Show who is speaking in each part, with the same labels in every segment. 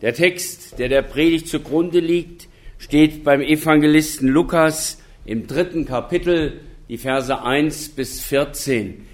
Speaker 1: Der Text, der Predigt zugrunde liegt, steht beim Evangelisten Lukas im 3. Kapitel, die Verse 1 bis 14.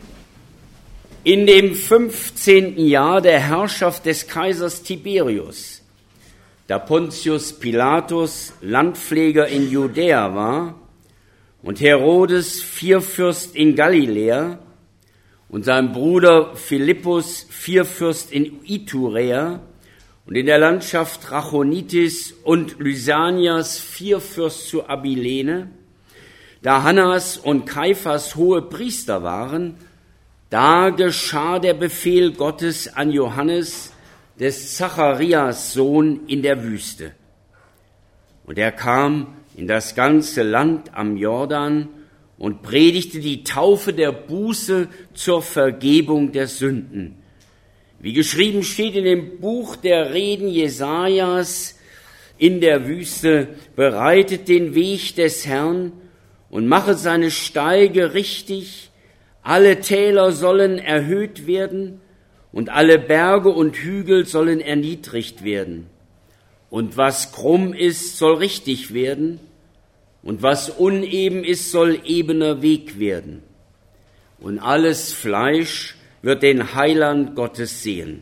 Speaker 1: In dem 15. Jahr der Herrschaft des Kaisers Tiberius, da Pontius Pilatus Landpfleger in Judäa war und Herodes Vierfürst in Galiläa und sein Bruder Philippus Vierfürst in Iturea und in der Landschaft Trachonitis und Lysanias Vierfürst zu Abilene, da Hannas und Kaiphas hohe Priester waren, da geschah der Befehl Gottes an Johannes, des Zacharias Sohn, in der Wüste. Und er kam in das ganze Land am Jordan und predigte die Taufe der Buße zur Vergebung der Sünden. Wie geschrieben steht in dem Buch der Reden Jesajas in der Wüste: Bereitet den Weg des Herrn und machet seine Steige richtig. Alle Täler sollen erhöht werden und alle Berge und Hügel sollen erniedrigt werden. Und was krumm ist, soll richtig werden, und was uneben ist, soll ebener Weg werden. Und alles Fleisch wird den Heiland Gottes sehen.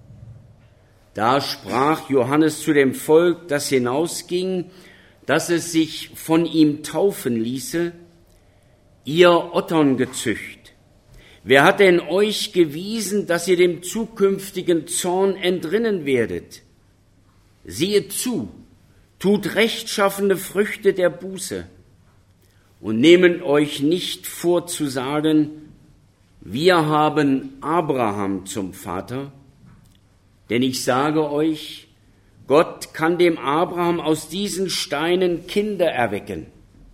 Speaker 1: Da sprach Johannes zu dem Volk, das hinausging, dass es sich von ihm taufen ließe: Ihr Otterngezücht, wer hat denn euch gewiesen, dass ihr dem zukünftigen Zorn entrinnen werdet? Siehet zu, tut rechtschaffene Früchte der Buße und nehmet euch nicht vor zu sagen: Wir haben Abraham zum Vater. Denn ich sage euch, Gott kann dem Abraham aus diesen Steinen Kinder erwecken.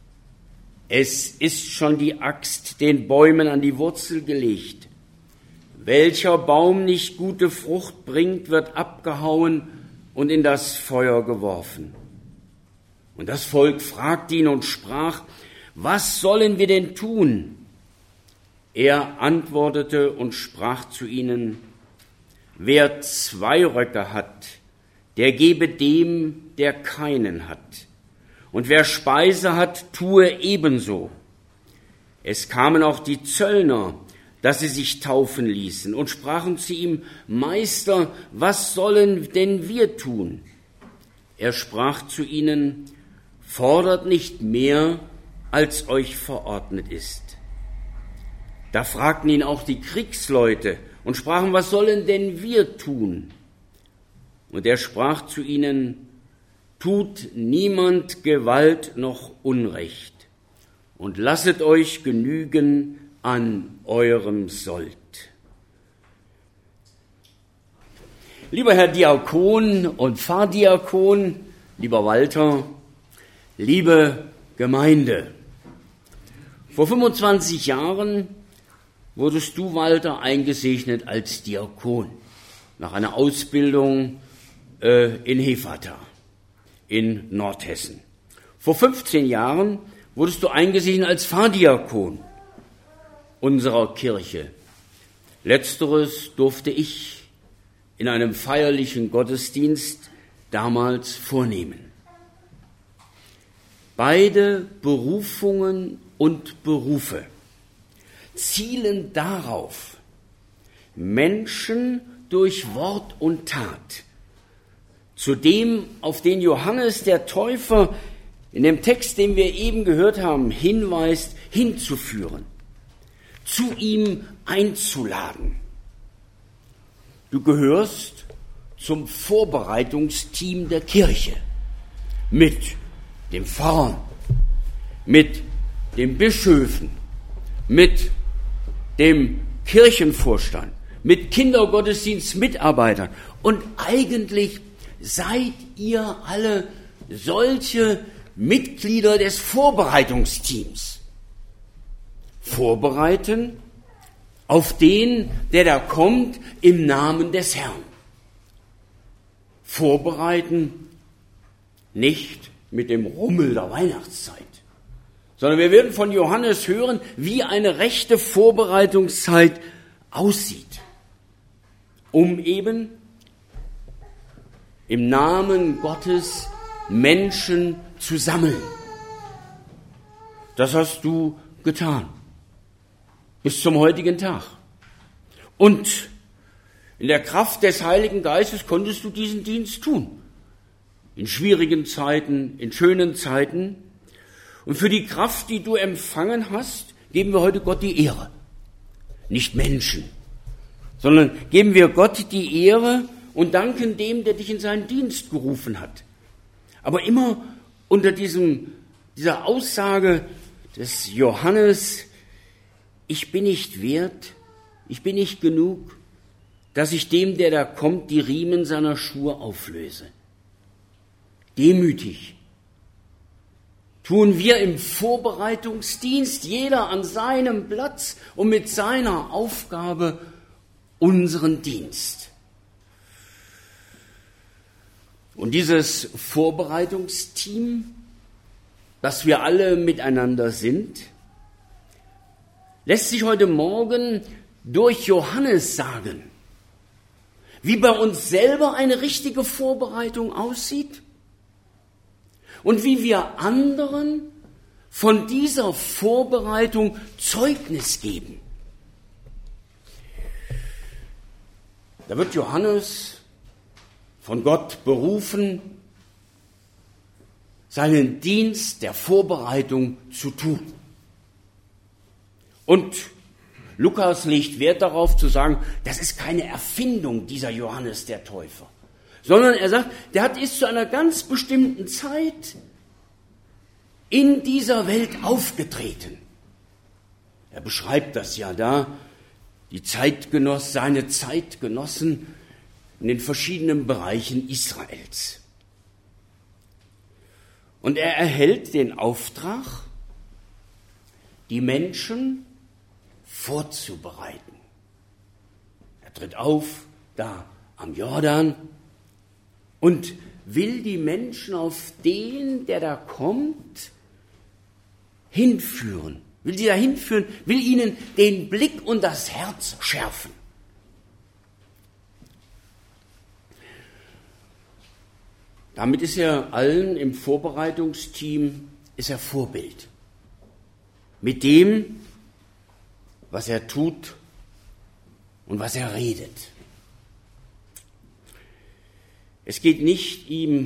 Speaker 1: Es ist schon die Axt den Bäumen an die Wurzel gelegt. Welcher Baum nicht gute Frucht bringt, wird abgehauen und in das Feuer geworfen. Und das Volk fragte ihn und sprach: Was sollen wir denn tun? Er antwortete und sprach zu ihnen: Wer 2 Röcke hat, der gebe dem, der keinen hat. Und wer Speise hat, tue ebenso. Es kamen auch die Zöllner, dass sie sich taufen ließen und sprachen zu ihm: Meister, was sollen denn wir tun? Er sprach zu ihnen: Fordert nicht mehr, als euch verordnet ist. Da fragten ihn auch die Kriegsleute und sprachen: Was sollen denn wir tun? Und er sprach zu ihnen: Tut niemand Gewalt noch Unrecht und lasset euch genügen an eurem Sold. Lieber Herr Diakon und Pfarrdiakon, lieber Walter, liebe Gemeinde, vor 25 Jahren wurdest du, Walter, eingesegnet als Diakon nach einer Ausbildung in Hefata in Nordhessen. Vor 15 Jahren wurdest du eingesegnet als Pfarrdiakon unserer Kirche. Letzteres durfte ich in einem feierlichen Gottesdienst damals vornehmen. Beide Berufungen und Berufe zielen darauf, Menschen durch Wort und Tat zu dem, auf den Johannes der Täufer in dem Text, den wir eben gehört haben, hinweist, hinzuführen, zu ihm einzuladen. Du gehörst zum Vorbereitungsteam der Kirche mit dem Pfarrer, mit den Bischöfen, mit dem Kirchenvorstand, mit Kindergottesdienstmitarbeitern. Und eigentlich seid ihr alle solche Mitglieder des Vorbereitungsteams. Vorbereiten auf den, der da kommt, im Namen des Herrn. Vorbereiten nicht mit dem Rummel der Weihnachtszeit, sondern wir werden von Johannes hören, wie eine rechte Vorbereitungszeit aussieht, um eben im Namen Gottes Menschen zu sammeln. Das hast du getan. Bis zum heutigen Tag. Und in der Kraft des Heiligen Geistes konntest du diesen Dienst tun. In schwierigen Zeiten, in schönen Zeiten. Und für die Kraft, die du empfangen hast, geben wir heute Gott die Ehre. Nicht Menschen, sondern geben wir Gott die Ehre und danken dem, der dich in seinen Dienst gerufen hat. Aber immer unter dieser Aussage des Johannes, ich bin nicht wert, ich bin nicht genug, dass ich dem, der da kommt, die Riemen seiner Schuhe auflöse. Demütig tun wir im Vorbereitungsdienst, jeder an seinem Platz und mit seiner Aufgabe unseren Dienst. Und dieses Vorbereitungsteam, das wir alle miteinander sind, lässt sich heute Morgen durch Johannes sagen, wie bei uns selber eine richtige Vorbereitung aussieht und wie wir anderen von dieser Vorbereitung Zeugnis geben. Da wird Johannes von Gott berufen, seinen Dienst der Vorbereitung zu tun. Und Lukas legt Wert darauf zu sagen, das ist keine Erfindung dieser Johannes der Täufer, sondern er sagt, ist zu einer ganz bestimmten Zeit in dieser Welt aufgetreten. Er beschreibt das ja da, seine Zeitgenossen in den verschiedenen Bereichen Israels. Und er erhält den Auftrag, die Menschen vorzubereiten. Er tritt auf, da am Jordan, und will die Menschen auf den, der da kommt, hinführen. Will sie da hinführen, will ihnen den Blick und das Herz schärfen. Damit ist er allen im Vorbereitungsteam Vorbild. Mit dem, was er tut und was er redet. Es geht nicht ihm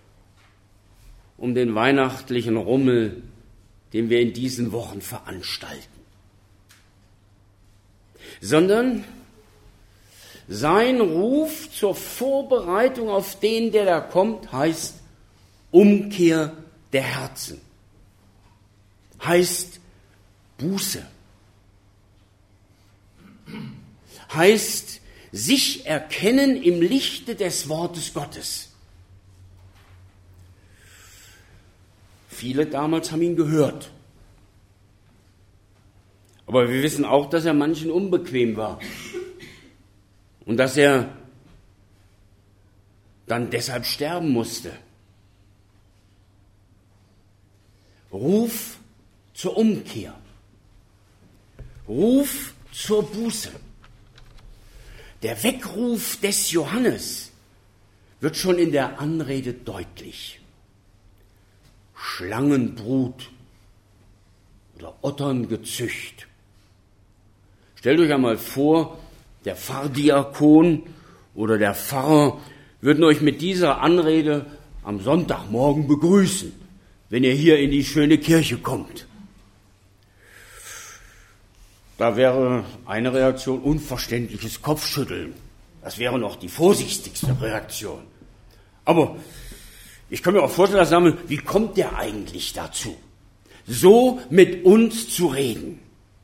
Speaker 1: um den weihnachtlichen Rummel, den wir in diesen Wochen veranstalten, sondern sein Ruf zur Vorbereitung auf den, der da kommt, heißt Umkehr der Herzen, heißt Buße, heißt sich erkennen im Lichte des Wortes Gottes. Viele damals haben ihn gehört. Aber wir wissen auch, dass er manchen unbequem war. Und dass er dann deshalb sterben musste. Ruf zur Umkehr. Ruf zur Buße. Der Weckruf des Johannes wird schon in der Anrede deutlich. Schlangenbrut oder Otterngezücht. Stellt euch einmal vor, der Pfarrdiakon oder der Pfarrer würden euch mit dieser Anrede am Sonntagmorgen begrüßen, wenn ihr hier in die schöne Kirche kommt. Da wäre eine Reaktion unverständliches Kopfschütteln. Das wäre noch die vorsichtigste Reaktion. Aber ich kann mir auch vorstellen, dass sagen, wie kommt der eigentlich dazu, so mit uns zu reden?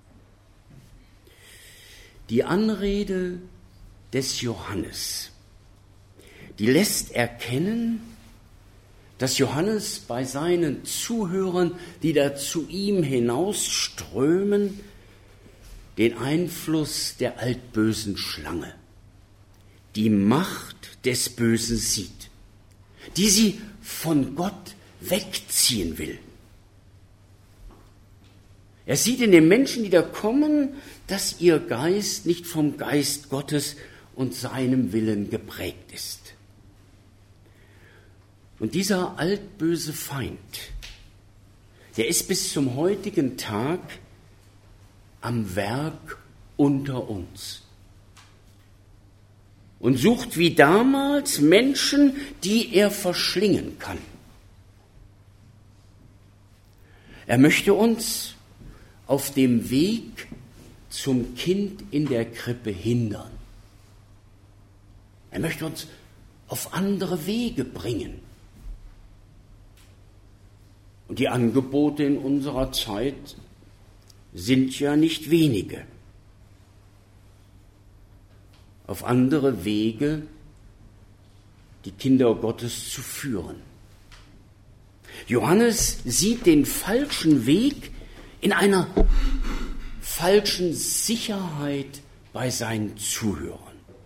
Speaker 1: Die Anrede des Johannes, die lässt erkennen, dass Johannes bei seinen Zuhörern, die da zu ihm hinausströmen, den Einfluss der altbösen Schlange, die Macht des Bösen sieht, die sie von Gott wegziehen will. Er sieht in den Menschen, die da kommen, dass ihr Geist nicht vom Geist Gottes und seinem Willen geprägt ist. Und dieser altböse Feind, der ist bis zum heutigen Tag am Werk unter uns und sucht wie damals Menschen, die er verschlingen kann. Er möchte uns auf dem Weg zum Kind in der Krippe hindern. Er möchte uns auf andere Wege bringen. Und die Angebote in unserer Zeit sind ja nicht wenige. Auf andere Wege die Kinder Gottes zu führen. Johannes sieht den falschen Weg in einer falschen Sicherheit bei seinen Zuhörern.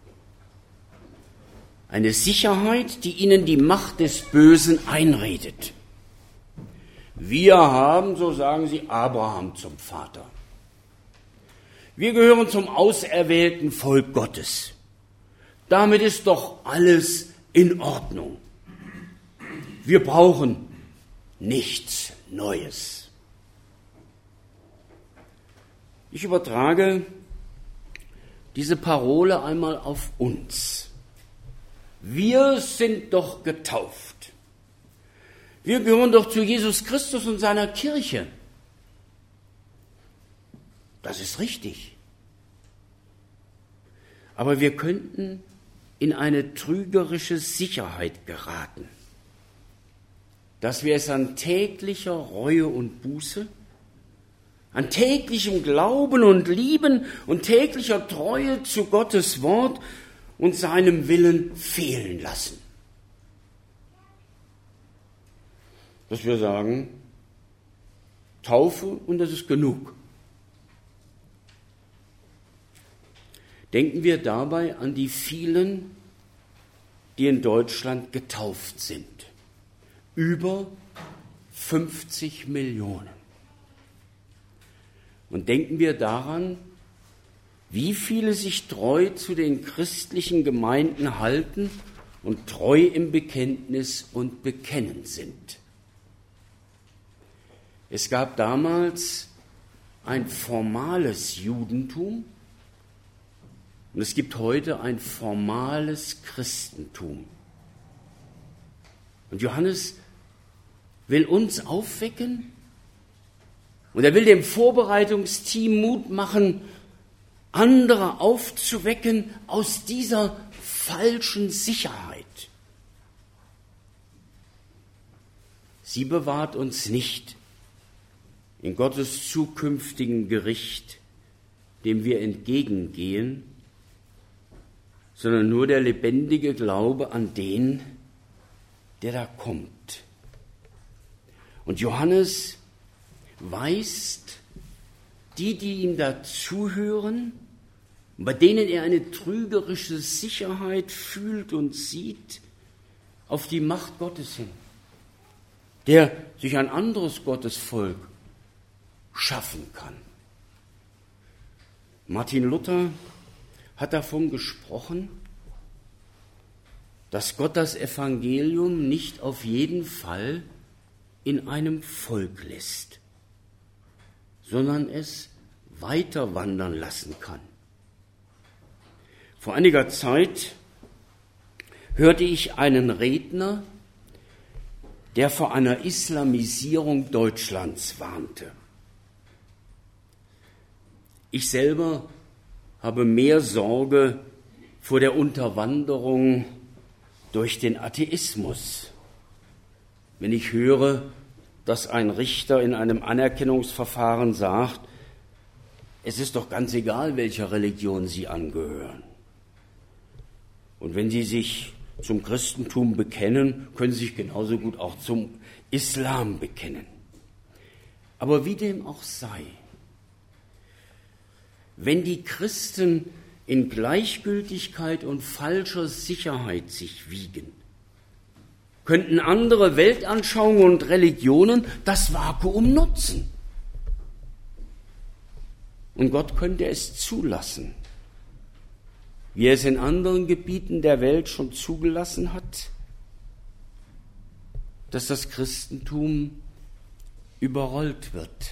Speaker 1: Eine Sicherheit, die ihnen die Macht des Bösen einredet. Wir haben, so sagen sie, Abraham zum Vater. Wir gehören zum auserwählten Volk Gottes. Damit ist doch alles in Ordnung. Wir brauchen nichts Neues. Ich übertrage diese Parole einmal auf uns. Wir sind doch getauft. Wir gehören doch zu Jesus Christus und seiner Kirche. Das ist richtig. Aber wir könnten in eine trügerische Sicherheit geraten, dass wir es an täglicher Reue und Buße, an täglichem Glauben und Lieben und täglicher Treue zu Gottes Wort und seinem Willen fehlen lassen. Dass wir sagen, Taufe und das ist genug. Denken wir dabei an die vielen, die in Deutschland getauft sind. Über 50 Millionen. Und denken wir daran, wie viele sich treu zu den christlichen Gemeinden halten und treu im Bekenntnis und Bekennen sind. Es gab damals ein formales Judentum und es gibt heute ein formales Christentum. Und Johannes will uns aufwecken und er will dem Vorbereitungsteam Mut machen, andere aufzuwecken aus dieser falschen Sicherheit. Sie bewahrt uns nicht in Gottes zukünftigen Gericht, dem wir entgegengehen, sondern nur der lebendige Glaube an den, der da kommt. Und Johannes weist die ihm da zuhören, bei denen er eine trügerische Sicherheit fühlt und sieht, auf die Macht Gottes hin, der sich ein anderes Gottesvolk schaffen kann. Martin Luther hat davon gesprochen, dass Gott das Evangelium nicht auf jeden Fall in einem Volk lässt, sondern es weiter wandern lassen kann. Vor einiger Zeit hörte ich einen Redner, der vor einer Islamisierung Deutschlands warnte. Ich selber habe mehr Sorge vor der Unterwanderung durch den Atheismus, wenn ich höre, dass ein Richter in einem Anerkennungsverfahren sagt, es ist doch ganz egal, welcher Religion Sie angehören. Und wenn Sie sich zum Christentum bekennen, können Sie sich genauso gut auch zum Islam bekennen. Aber wie dem auch sei, wenn die Christen in Gleichgültigkeit und falscher Sicherheit sich wiegen, könnten andere Weltanschauungen und Religionen das Vakuum nutzen. Und Gott könnte es zulassen, wie er es in anderen Gebieten der Welt schon zugelassen hat. dass das Christentum überrollt wird.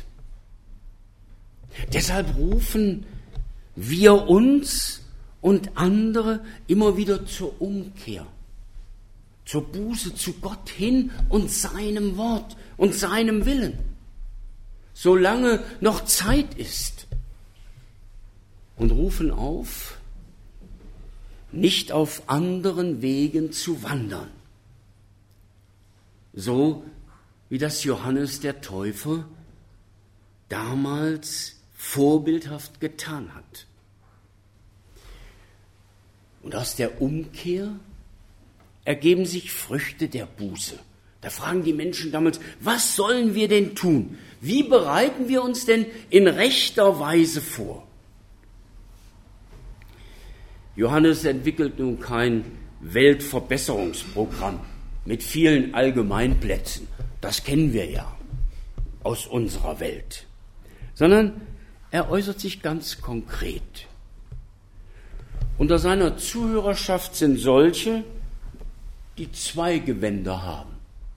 Speaker 1: Deshalb rufen wir uns und andere immer wieder zur Umkehr, zur Buße zu Gott hin und seinem Wort und seinem Willen, solange noch Zeit ist, und rufen auf, nicht auf anderen Wegen zu wandern, so wie das Johannes der Täufer damals vorbildhaft getan hat. Und aus der Umkehr ergeben sich Früchte der Buße. Da fragen die Menschen damals, was sollen wir denn tun? Wie bereiten wir uns denn in rechter Weise vor? Johannes entwickelt nun kein Weltverbesserungsprogramm mit vielen Allgemeinplätzen. Das kennen wir ja aus unserer Welt. Sondern er äußert sich ganz konkret. Unter seiner Zuhörerschaft sind solche, die 2 Gewänder haben.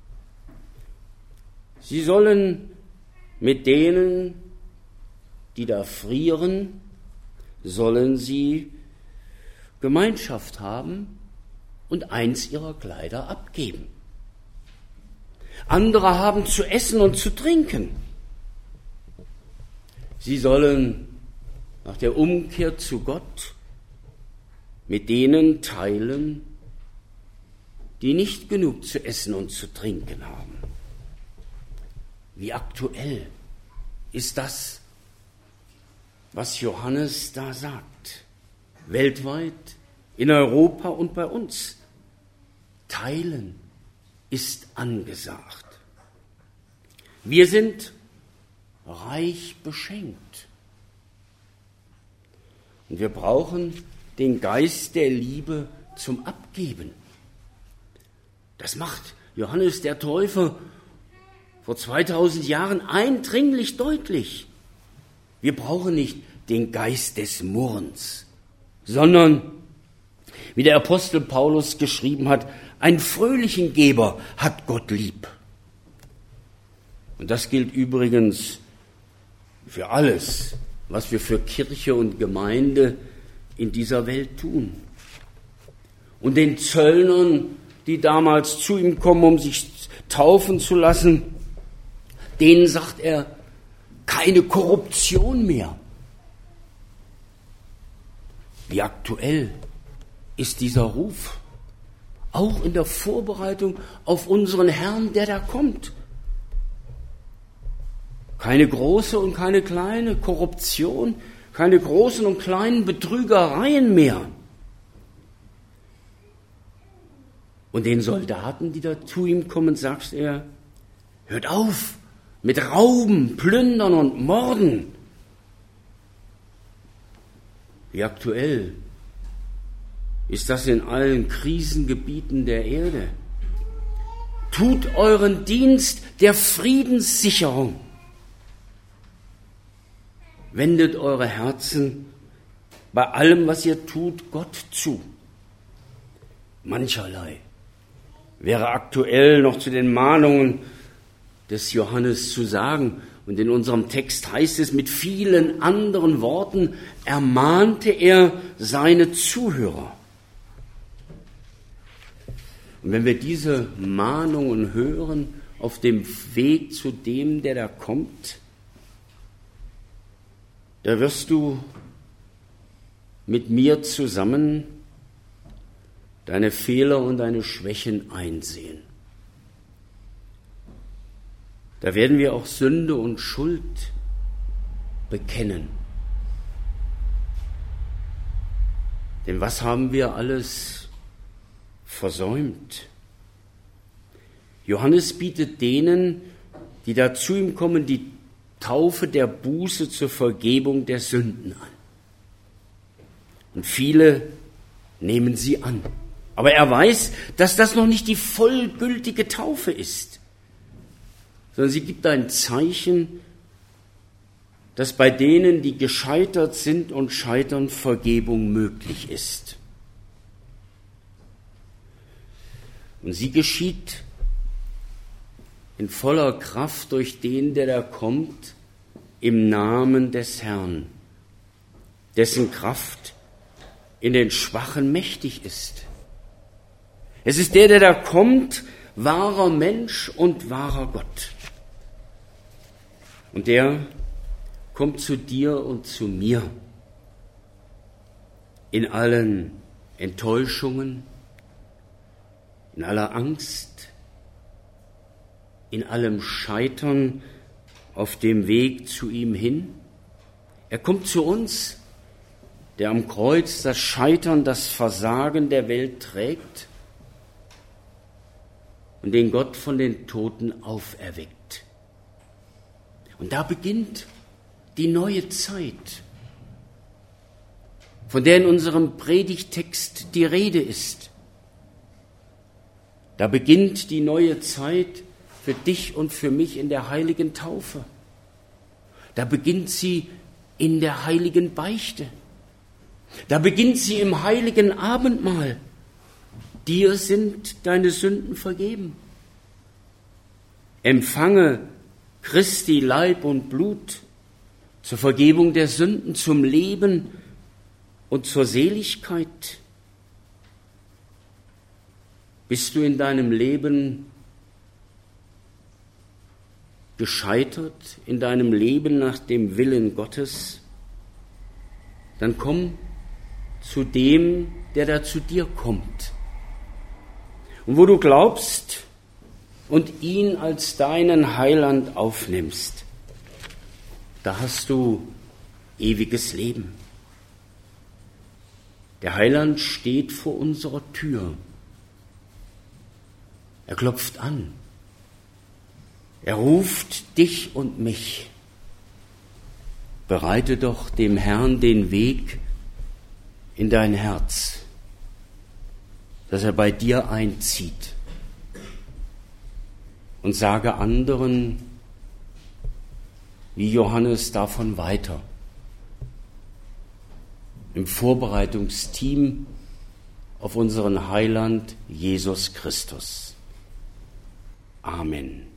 Speaker 1: Sie sollen mit denen, die da frieren, sollen sie Gemeinschaft haben und eins ihrer Kleider abgeben. Andere haben zu essen und zu trinken. Sie sollen nach der Umkehr zu Gott mit denen teilen, die nicht genug zu essen und zu trinken haben. Wie aktuell ist das, was Johannes da sagt? Weltweit, in Europa und bei uns. Teilen ist angesagt. Wir sind reich beschenkt. Und wir brauchen den Geist der Liebe zum Abgeben. Das macht Johannes der Täufer vor 2000 Jahren eindringlich deutlich. Wir brauchen nicht den Geist des Murrens, sondern, wie der Apostel Paulus geschrieben hat, einen fröhlichen Geber hat Gott lieb. Und das gilt übrigens für alles, was wir für Kirche und Gemeinde in dieser Welt tun. Und den Zöllnern, die damals zu ihm kommen, um sich taufen zu lassen, denen sagt er, keine Korruption mehr. Wie aktuell ist dieser Ruf, auch in der Vorbereitung auf unseren Herrn, der da kommt. Keine große und keine kleine Korruption, keine großen und kleinen Betrügereien mehr. Und den Soldaten, die da zu ihm kommen, sagt er, hört auf mit Rauben, Plündern und Morden. Wie aktuell ist das in allen Krisengebieten der Erde. Tut euren Dienst der Friedenssicherung. Wendet eure Herzen bei allem, was ihr tut, Gott zu. Mancherlei wäre aktuell noch zu den Mahnungen des Johannes zu sagen. Und in unserem Text heißt es, mit vielen anderen Worten ermahnte er seine Zuhörer. Und wenn wir diese Mahnungen hören auf dem Weg zu dem, der da kommt, da wirst du mit mir zusammen deine Fehler und deine Schwächen einsehen. Da werden wir auch Sünde und Schuld bekennen. Denn was haben wir alles versäumt? Johannes bietet denen, die da zu ihm kommen, die Taufe der Buße zur Vergebung der Sünden an. Und viele nehmen sie an. Aber er weiß, dass das noch nicht die vollgültige Taufe ist, sondern sie gibt ein Zeichen, dass bei denen, die gescheitert sind und scheitern, Vergebung möglich ist. Und sie geschieht in voller Kraft durch den, der da kommt, im Namen des Herrn, dessen Kraft in den Schwachen mächtig ist. Es ist der da kommt, wahrer Mensch und wahrer Gott. Und der kommt zu dir und zu mir in allen Enttäuschungen, in aller Angst, in allem Scheitern auf dem Weg zu ihm hin. Er kommt zu uns, der am Kreuz das Scheitern, das Versagen der Welt trägt und den Gott von den Toten auferweckt. Und da beginnt die neue Zeit, von der in unserem Predigttext die Rede ist. Da beginnt die neue Zeit für dich und für mich in der heiligen Taufe. Da beginnt sie in der heiligen Beichte. Da beginnt sie im heiligen Abendmahl. Dir sind deine Sünden vergeben. Empfange Christi Leib und Blut zur Vergebung der Sünden, zum Leben und zur Seligkeit. Bist du in deinem Leben gescheitert, in deinem Leben nach dem Willen Gottes? Dann komm zu dem, der da zu dir kommt. Und wo du glaubst und ihn als deinen Heiland aufnimmst, da hast du ewiges Leben. Der Heiland steht vor unserer Tür. Er klopft an. Er ruft dich und mich. Bereite doch dem Herrn den Weg in dein Herz, dass er bei dir einzieht. Und sage anderen, wie Johannes, davon weiter. Im Vorbereitungsteam auf unseren Heiland Jesus Christus. Amen.